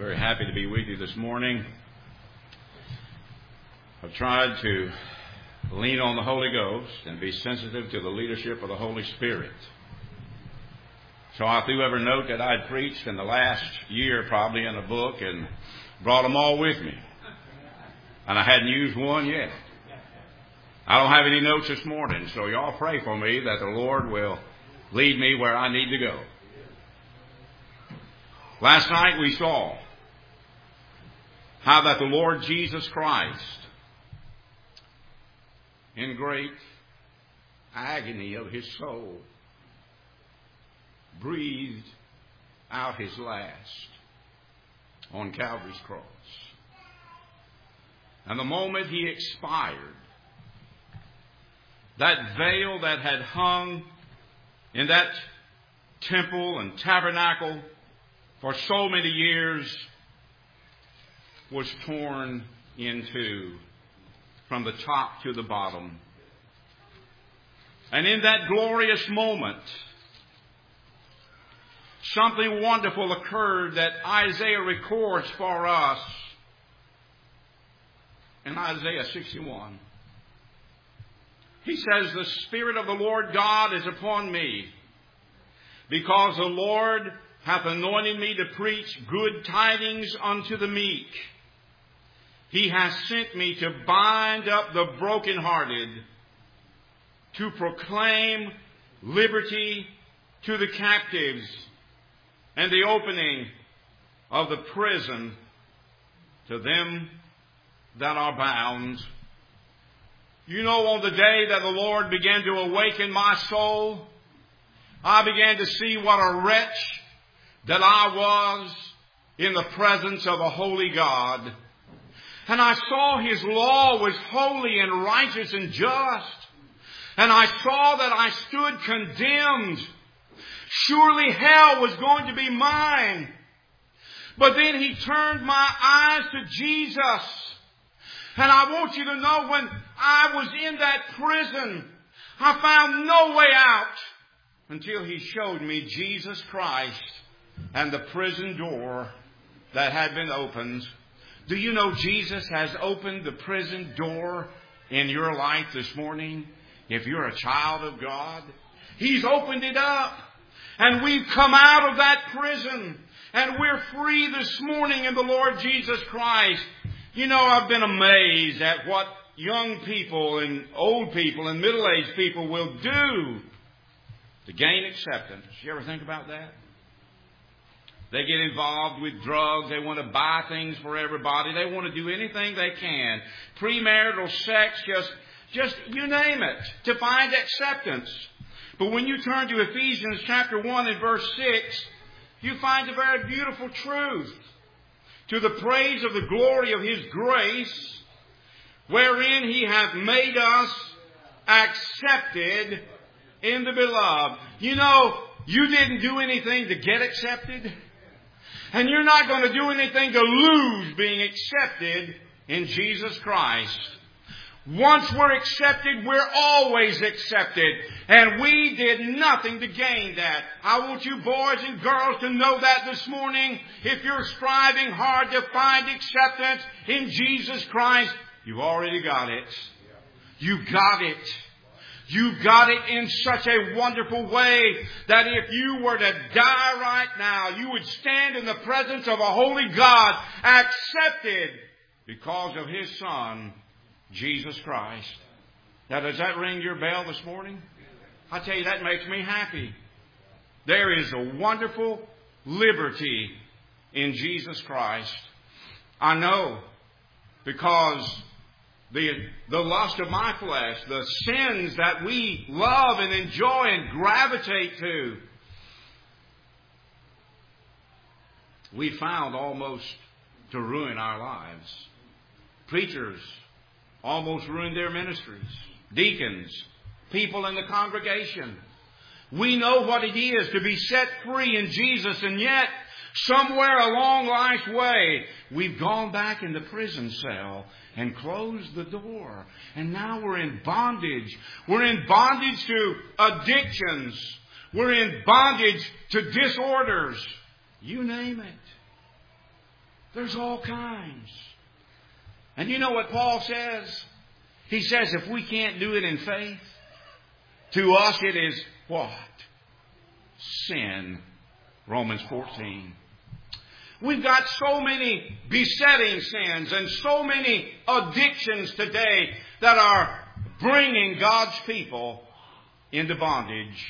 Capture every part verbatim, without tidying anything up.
Very happy to be with you this morning. I've tried to lean on the Holy Ghost and be sensitive to the leadership of the Holy Spirit. So if you ever note that I'd preached in the last year probably in a book and brought them all with me. And I hadn't used one yet. I don't have any notes this morning, so y'all pray for me that the Lord will lead me where I need to go. Last night we saw how that the Lord Jesus Christ, in great agony of his soul, breathed out his last on Calvary's cross. And the moment he expired, that veil that had hung in that temple and tabernacle for so many years was torn in two from the top to the bottom. And in that glorious moment, something wonderful occurred that Isaiah records for us in Isaiah sixty-one. He says, "The Spirit of the Lord God is upon me, because the Lord hath anointed me to preach good tidings unto the meek. He hath sent me to bind up the brokenhearted, to proclaim liberty to the captives, and the opening of the prison to them that are bound." You know, on the day that the Lord began to awaken my soul, I began to see what a wretch that I was in the presence of a holy God. And I saw His law was holy and righteous and just. And I saw that I stood condemned. Surely hell was going to be mine. But then He turned my eyes to Jesus. And I want you to know, when I was in that prison, I found no way out until He showed me Jesus Christ and the prison door that had been opened. Do you know Jesus has opened the prison door in your life this morning? If you're a child of God, He's opened it up. And we've come out of that prison. And we're free this morning in the Lord Jesus Christ. You know, I've been amazed at what young people and old people and middle-aged people will do to gain acceptance. You ever think about that? They get involved with drugs. They want to buy things for everybody. They want to do anything they can. Premarital sex, just, just you name it, to find acceptance. But when you turn to Ephesians chapter one and verse six, you find a very beautiful truth. "To the praise of the glory of His grace, wherein He hath made us accepted in the beloved." You know, you didn't do anything to get accepted. And you're not going to do anything to lose being accepted in Jesus Christ. Once we're accepted, we're always accepted. And we did nothing to gain that. I want you boys and girls to know that this morning. If you're striving hard to find acceptance in Jesus Christ, you've already got it. You've got it. You've got it in such a wonderful way that if you were to die right now, you would stand in the presence of a holy God, accepted because of His Son, Jesus Christ. Now, does that ring your bell this morning? I tell you, that makes me happy. There is a wonderful liberty in Jesus Christ. I know, because the, the lust of my flesh, the sins that we love and enjoy and gravitate to, we found almost to ruin our lives. Preachers almost ruined their ministries. Deacons, people in the congregation. We know what it is to be set free in Jesus, and yet somewhere along life's way, we've gone back in the prison cell and closed the door. And now we're in bondage. We're in bondage to addictions. We're in bondage to disorders. You name it. There's all kinds. And you know what Paul says? He says if we can't do it in faith, to us it is what? Sin. Romans fourteen. We've got so many besetting sins and so many addictions today that are bringing God's people into bondage.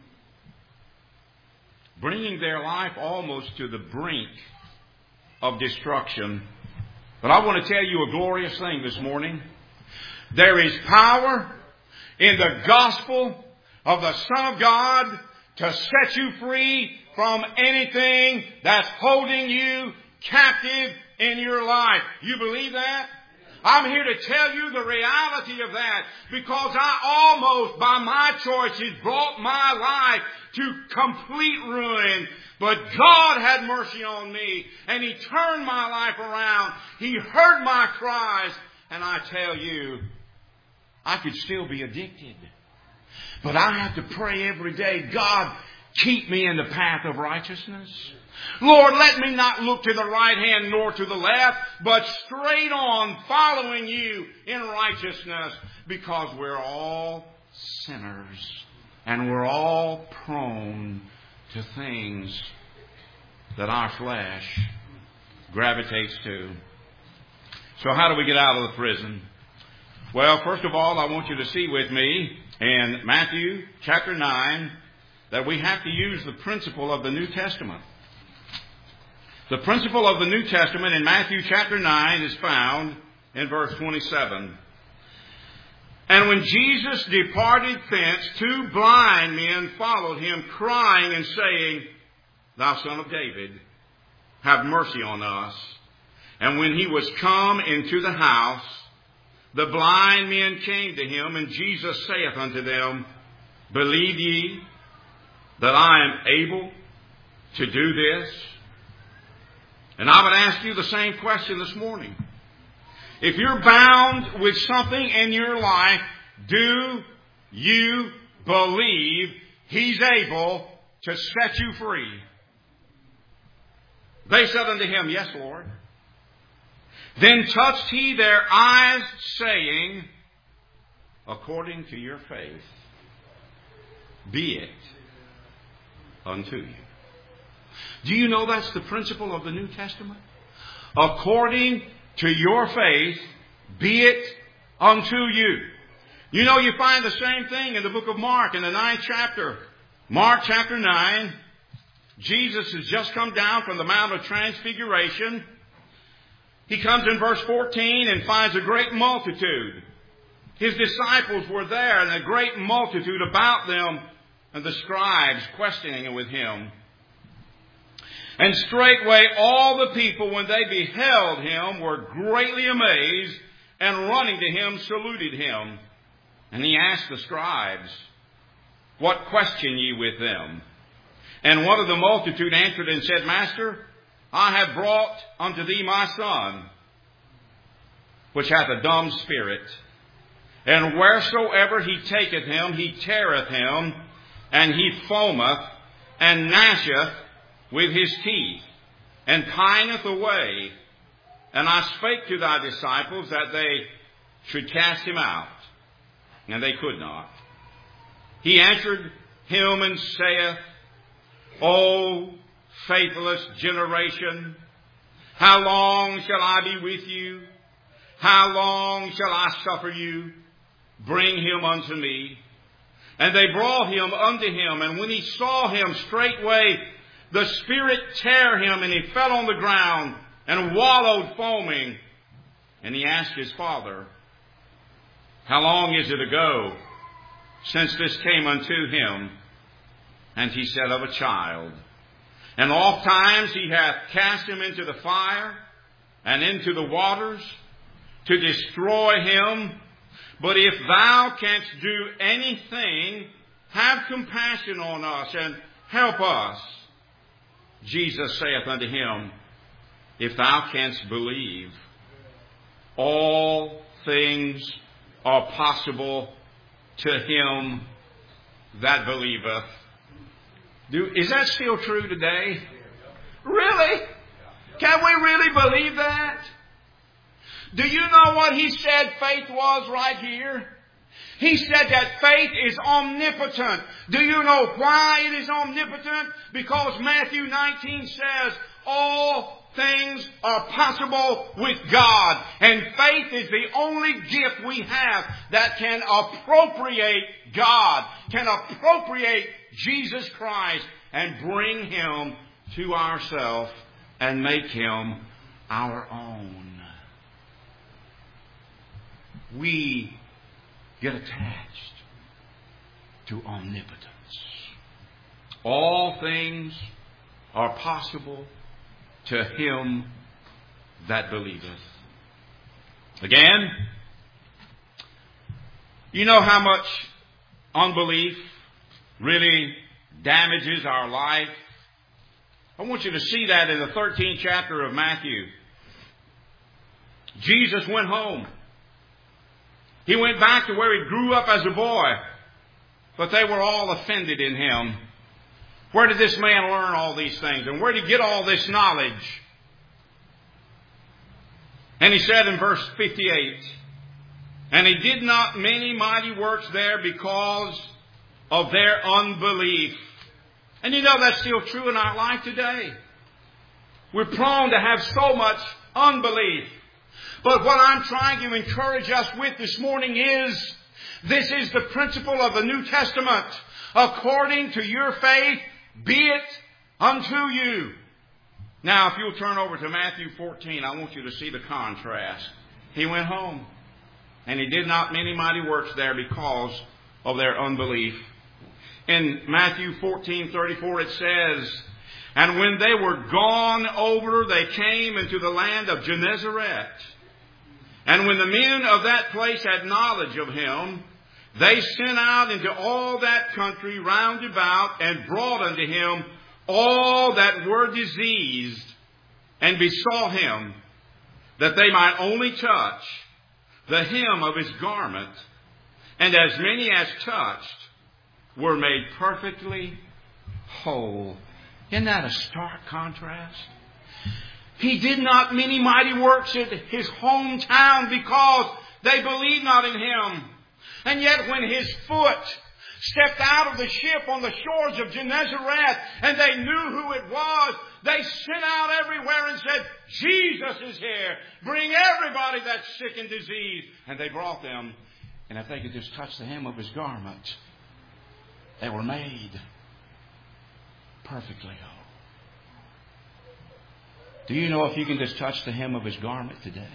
Bringing their life almost to the brink of destruction. But I want to tell you a glorious thing this morning. There is power in the gospel of the Son of God to set you free from anything that's holding you captive in your life. You believe that? I'm here to tell you the reality of that, because I almost, by my choices, brought my life to complete ruin. But God had mercy on me, and He turned my life around. He heard my cries, and I tell you, I could still be addicted. But I have to pray every day, God, keep me in the path of righteousness. Lord, let me not look to the right hand nor to the left, but straight on following you in righteousness, because we're all sinners and we're all prone to things that our flesh gravitates to. So how do we get out of the prison? Well, first of all, I want you to see with me in Matthew chapter nine that we have to use the principle of the New Testament. The principle of the New Testament in Matthew chapter nine is found in verse twenty-seven. And when Jesus departed thence, two blind men followed him, crying and saying, Thou Son of David, have mercy on us. And when he was come into the house, the blind men came to him, and Jesus saith unto them, Believe ye that I am able to do this? And I would ask you the same question this morning. If you're bound with something in your life, do you believe He's able to set you free? They said unto him, Yes, Lord. Then touched he their eyes, saying, According to your faith, be it unto you. Do you know that's the principle of the New Testament? According to your faith, be it unto you. You know, you find the same thing in the book of Mark in the ninth chapter. Mark chapter nine. Jesus has just come down from the Mount of Transfiguration. He comes in verse fourteen and finds a great multitude. His disciples were there, and a great multitude about them, and the scribes questioning with him. And straightway all the people, when they beheld him, were greatly amazed, and running to him saluted him. And he asked the scribes, What question ye with them? And one of the multitude answered and said, Master, I have brought unto thee my son, which hath a dumb spirit. And wheresoever he taketh him, he teareth him, and he foameth, and gnasheth with his teeth, and pineth away. And I spake to thy disciples that they should cast him out, and they could not. He answered him and saith, O faithless generation, how long shall I be with you? How long shall I suffer you? Bring him unto me. And they brought him unto him, and when he saw him, straightway the spirit tear him, and he fell on the ground and wallowed foaming. And he asked his father, How long is it ago since this came unto him? And he said, Of a child. And oft times he hath cast him into the fire and into the waters to destroy him. But if thou canst do anything, have compassion on us and help us. Jesus saith unto him, If thou canst believe, all things are possible to him that believeth. Do, is that still true today? Really? Can we really believe that? Do you know what he said faith was right here? He said that faith is omnipotent. Do you know why it is omnipotent? Because Matthew nineteen says, all things are possible with God. And faith is the only gift we have that can appropriate God, can appropriate Jesus Christ and bring Him to ourselves and make Him our own. We get attached to omnipotence. All things are possible to him that believeth. Again, you know how much unbelief really damages our life? I want you to see that in the thirteenth chapter of Matthew. Jesus went home. He went back to where he grew up as a boy. But they were all offended in him. Where did this man learn all these things? And where did he get all this knowledge? And he said in verse fifty-eight, and he did not many mighty works there because of their unbelief. And you know that's still true in our life today. We're prone to have so much unbelief. But what I'm trying to encourage us with this morning is, this is the principle of the New Testament. According to your faith, be it unto you. Now, if you'll turn over to Matthew fourteen, I want you to see the contrast. He went home, and he did not many mighty works there because of their unbelief. In Matthew fourteen thirty-four it says, and when they were gone over, they came into the land of Gennesaret. And when the men of that place had knowledge of him, they sent out into all that country round about and brought unto him all that were diseased and besought him that they might only touch the hem of his garment. And as many as touched were made perfectly whole. Isn't that a stark contrast? He did not many mighty works in his hometown because they believed not in him. And yet when his foot stepped out of the ship on the shores of Gennesaret and they knew who it was, they sent out everywhere and said, Jesus is here. Bring everybody that's sick and diseased. And they brought them. And if they could just touch the hem of his garment, they were made perfectly whole. Do you know if you can just touch the hem of his garment today?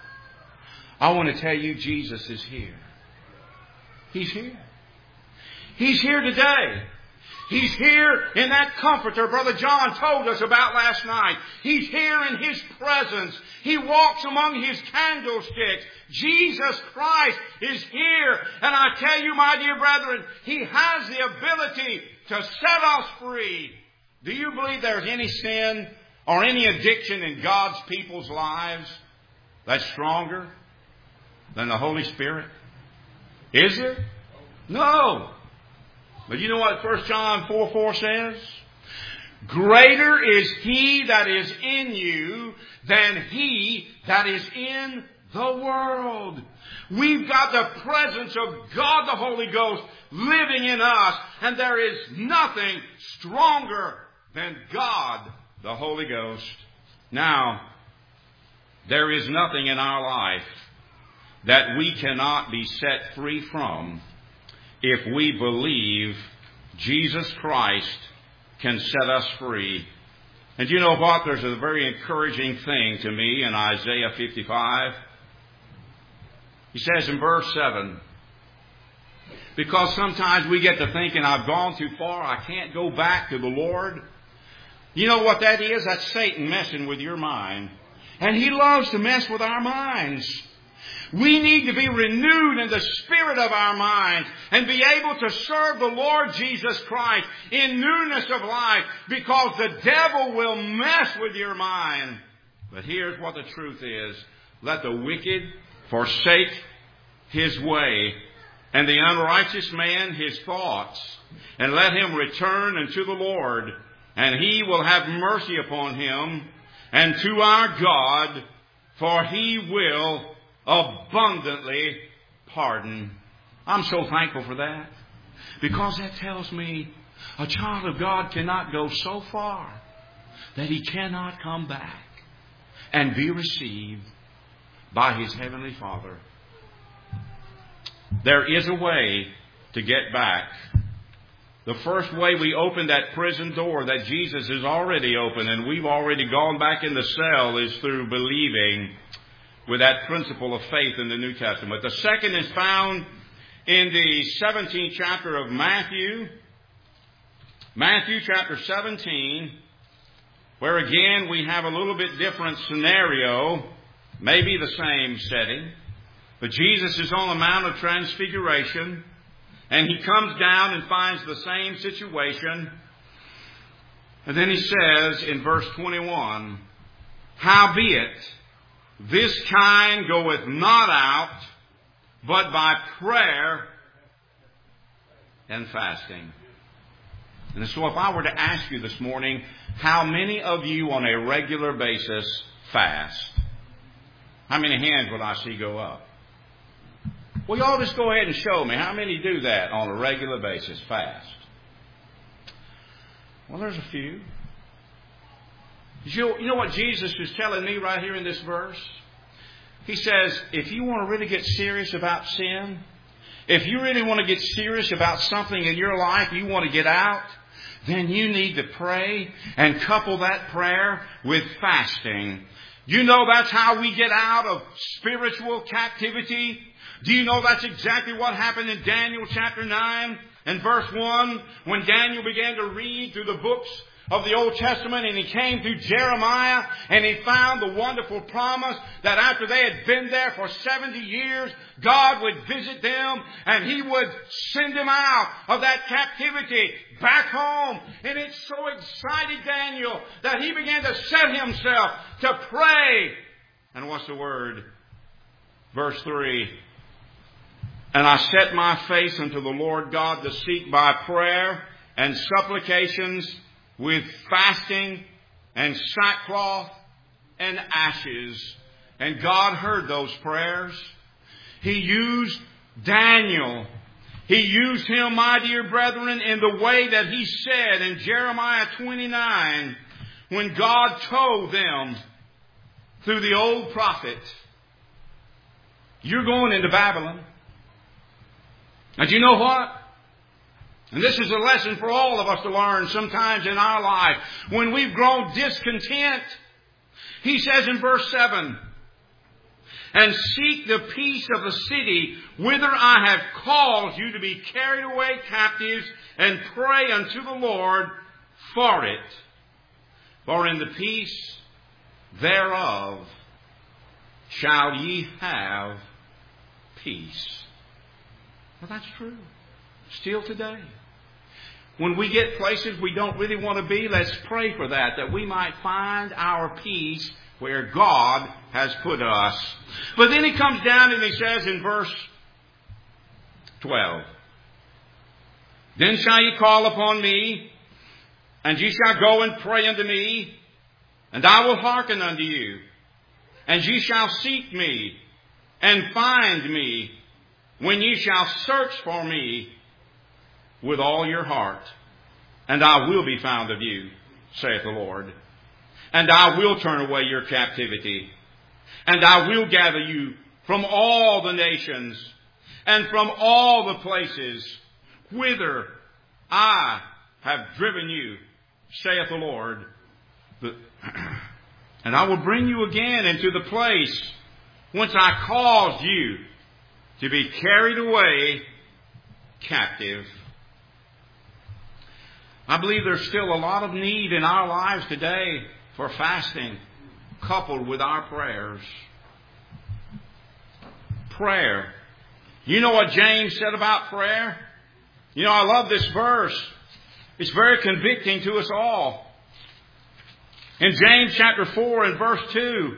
I want to tell you, Jesus is here. He's here. He's here today. He's here in that comforter Brother John told us about last night. He's here in His presence. He walks among His candlesticks. Jesus Christ is here. And I tell you, my dear brethren, He has the ability to set us free. Do you believe there's any sin or any addiction in God's people's lives that's stronger than the Holy Spirit? Is there? No. But you know what First John four four says? Greater is He that is in you than he that is in the world. We've got the presence of God the Holy Ghost living in us, and there is nothing stronger than God the Holy Ghost. Now, there is nothing in our life that we cannot be set free from if we believe Jesus Christ can set us free. And you know what? There's a very encouraging thing to me in Isaiah fifty-five. He says in verse seven, because sometimes we get to thinking, I've gone too far, I can't go back to the Lord. You know what that is? That's Satan messing with your mind. And he loves to mess with our minds. We need to be renewed in the spirit of our minds and be able to serve the Lord Jesus Christ in newness of life, because the devil will mess with your mind. But here's what the truth is. Let the wicked forsake his way, and the unrighteous man his thoughts, and let him return unto the Lord, and He will have mercy upon him, and to our God, for He will abundantly pardon. I'm so thankful for that, because that tells me a child of God cannot go so far that he cannot come back and be received by his Heavenly Father. There is a way to get back. The first way we open that prison door that Jesus has already opened and we've already gone back in the cell is through believing with that principle of faith in the New Testament. The second is found in the seventeenth chapter of Matthew. Matthew chapter seventeen, where again we have a little bit different scenario, maybe the same setting. But Jesus is on the Mount of Transfiguration, and He comes down and finds the same situation. And then He says in verse twenty-one, "Howbeit, this kind goeth not out, but by prayer and fasting." And so if I were to ask you this morning, how many of you on a regular basis fast? How many hands will I see go up? Well, y'all just go ahead and show me. How many do that on a regular basis, fast? Well, there's a few. You know what Jesus is telling me right here in this verse? He says, if you want to really get serious about sin, if you really want to get serious about something in your life you want to get out, then you need to pray and couple that prayer with fasting. You know that's how we get out of spiritual captivity. Do you know that's exactly what happened in Daniel chapter nine and verse one? When Daniel began to read through the books of the Old Testament, and he came through Jeremiah, and he found the wonderful promise that after they had been there for seventy years, God would visit them and He would send them out of that captivity back home. And it so excited Daniel that he began to set himself to pray. And what's the word? Verse three. "And I set my face unto the Lord God to seek by prayer and supplications with fasting and sackcloth and ashes." And God heard those prayers. He used Daniel. He used him, my dear brethren, in the way that He said in Jeremiah twenty-nine, when God told them through the old prophet, "You're going into Babylon." And you know what? And this is a lesson for all of us to learn sometimes in our life. When we've grown discontent, He says in verse seven, "And seek the peace of the city whither I have caused you to be carried away captives, and pray unto the Lord for it. For in the peace thereof shall ye have peace." Well, that's true. Still today. When we get places we don't really want to be, let's pray for that, that we might find our peace where God has put us. But then He comes down and He says in verse twelve, "Then shall ye call upon me, and ye shall go and pray unto me, and I will hearken unto you. And ye shall seek me, and find me, when ye shall search for me with all your heart. And I will be found of you, saith the Lord. And I will turn away your captivity. And I will gather you from all the nations and from all the places whither I have driven you, saith the Lord. And I will bring you again into the place whence I caused you to be carried away captive." I believe there's still a lot of need in our lives today for fasting, coupled with our prayers. Prayer. You know what James said about prayer? You know, I love this verse. It's very convicting to us all. In James chapter four and verse two,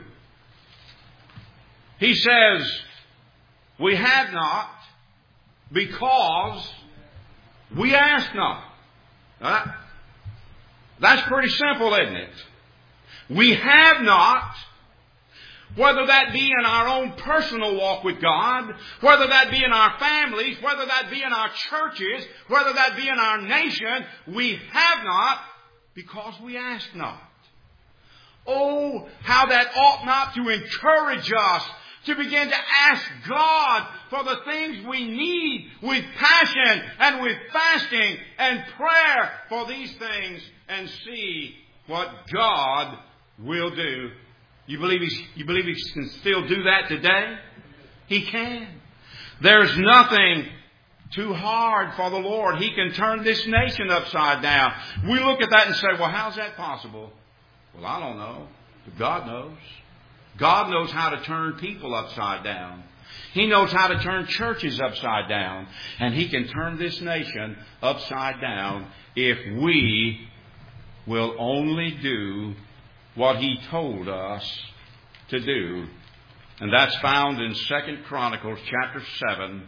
he says, "We have not because we ask not." Uh, that's pretty simple, isn't it? We have not. Whether that be in our own personal walk with God, whether that be in our families, whether that be in our churches, whether that be in our nation, we have not because we ask not. Oh, how that ought not to encourage us to begin to ask God for the things we need with passion and with fasting and prayer for these things and see what God will do. You believe he, you believe he can still do that today? He can. There's nothing too hard for the Lord. He can turn this nation upside down. We look at that and say, well, how's that possible? Well, I don't know. But God knows. God knows how to turn people upside down. He knows how to turn churches upside down. And He can turn this nation upside down if we will only do what He told us to do. And that's found in Second Chronicles chapter seven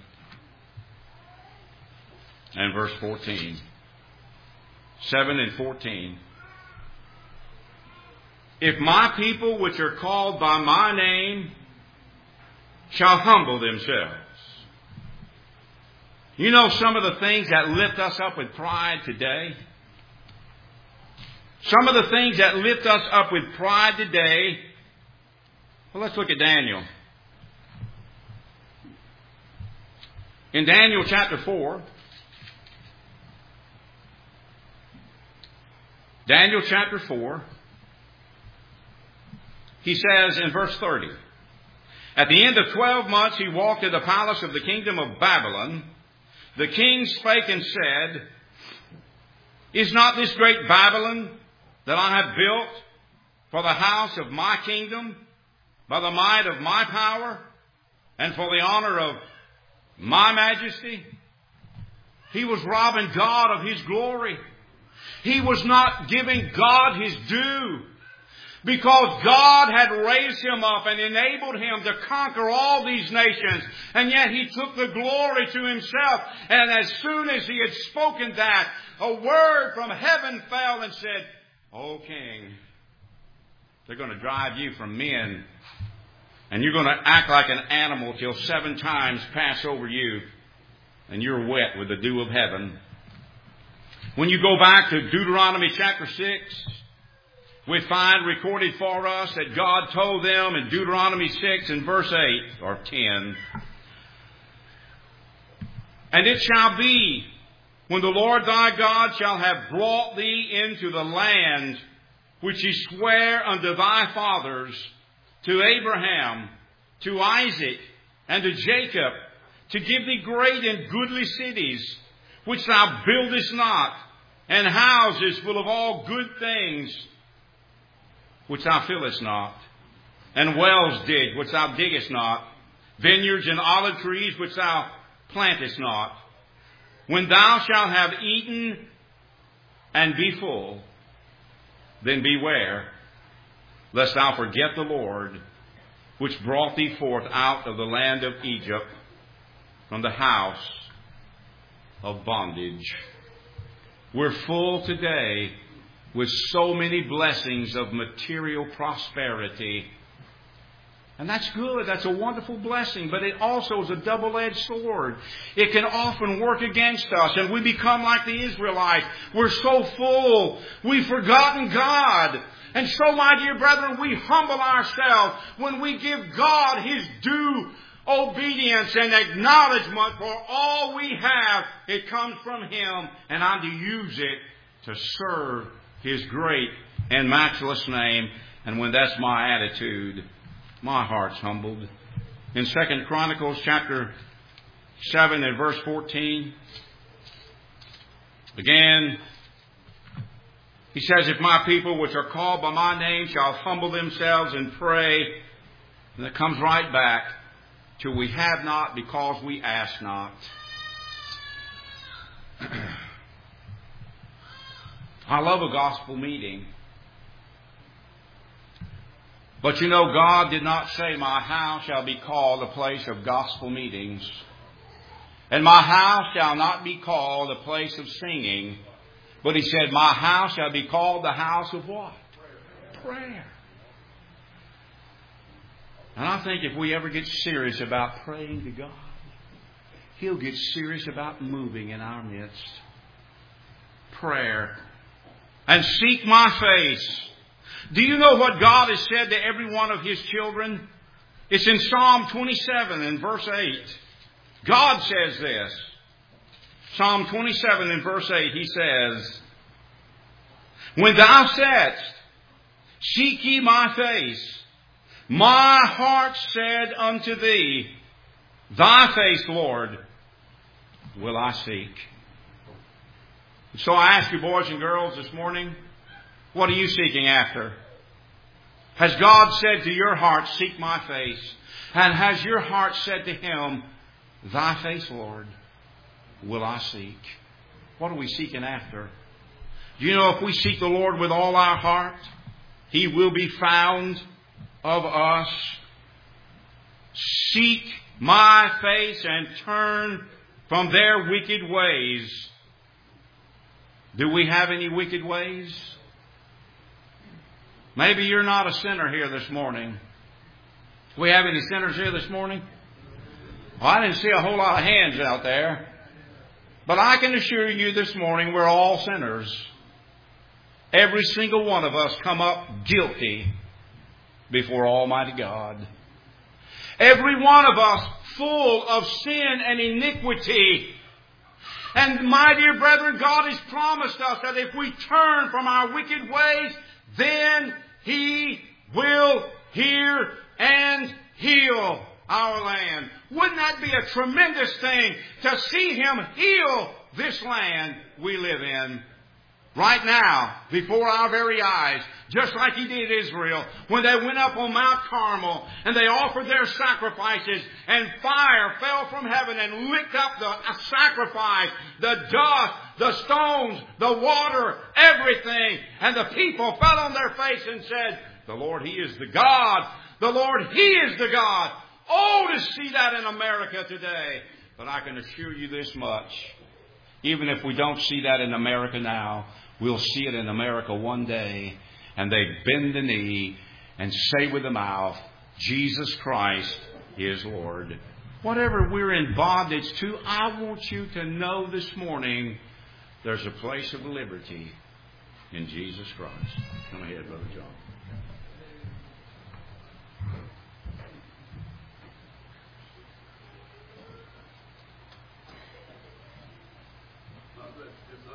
and verse fourteen. seven and fourteen. If my people which are called by my name shall humble themselves. You know some of the things that lift us up with pride today? Some of the things that lift us up with pride today. Well, let's look at Daniel. In Daniel chapter four. Daniel chapter four. He says in verse thirty. At the end of twelve months he walked in the palace of the kingdom of Babylon. The king spake and said, Is not this great Babylon that I have built for the house of my kingdom, by the might of my power, and for the honor of my majesty? He was robbing God of His glory. He was not giving God His due. Because God had raised Him up and enabled Him to conquer all these nations. And yet He took the glory to Himself. And as soon as He had spoken that, a word from heaven fell and said, O King, they're going to drive you from men. And you're going to act like an animal till seven times pass over you. And you're wet with the dew of heaven. When you go back to Deuteronomy chapter six, we find recorded for us that God told them in Deuteronomy six and verse eight or ten, And it shall be, when the Lord thy God shall have brought thee into the land which He sware unto thy fathers, to Abraham, to Isaac, and to Jacob, to give thee great and goodly cities, which thou buildest not, and houses full of all good things, which thou fillest not, and wells dig, which thou diggest not, vineyards and olive trees, which thou plantest not. When thou shalt have eaten and be full, then beware, lest thou forget the Lord, which brought thee forth out of the land of Egypt, from the house of bondage. We're full today with so many blessings of material prosperity. And that's good. That's a wonderful blessing. But it also is a double-edged sword. It can often work against us. And we become like the Israelites. We're so full. We've forgotten God. And so, my dear brethren, we humble ourselves when we give God His due obedience and acknowledgement for all we have. It comes from Him. And I'm to use it to serve His great and matchless name. And when that's my attitude, my heart's humbled. In Second Chronicles chapter seven and verse fourteen, again, he says, If my people which are called by my name shall humble themselves and pray, and it comes right back to we have not because we ask not. I love a gospel meeting. But you know, God did not say, My house shall be called a place of gospel meetings. And my house shall not be called a place of singing. But He said, My house shall be called the house of what? Prayer. Prayer. And I think if we ever get serious about praying to God, He'll get serious about moving in our midst. Prayer. And seek my face. Do you know what God has said to every one of His children? It's in Psalm twenty-seven and verse eight. God says this. Psalm twenty-seven and verse eight, He says, when thou saidst, seek ye my face, my heart said unto thee, thy face, Lord, will I seek. So I ask you, boys and girls, this morning, what are you seeking after? Has God said to your heart, seek my face? And has your heart said to Him, thy face, Lord, will I seek? What are we seeking after? Do you know if we seek the Lord with all our heart, He will be found of us. Seek my face and turn from their wicked ways. Do we have any wicked ways? Maybe you're not a sinner here this morning. Do we have any sinners here this morning? Well, I didn't see a whole lot of hands out there. But I can assure you this morning we're all sinners. Every single one of us come up guilty before Almighty God. Every one of us full of sin and iniquity. And my dear brethren, God has promised us that if we turn from our wicked ways, then He will hear and heal our land. Wouldn't that be a tremendous thing to see Him heal this land we live in? Right now, before our very eyes, just like He did Israel, when they went up on Mount Carmel and they offered their sacrifices and fire fell from heaven and licked up the sacrifice, the dust, the stones, the water, everything. And the people fell on their face and said, the Lord, He is the God. The Lord, He is the God. Oh, to see that in America today. But I can assure you this much. Even if we don't see that in America now, we'll see it in America one day. And they bend the knee and say with the mouth, Jesus Christ is Lord. Whatever we're in bondage to, I want you to know this morning there's a place of liberty in Jesus Christ. Come ahead, Brother John. If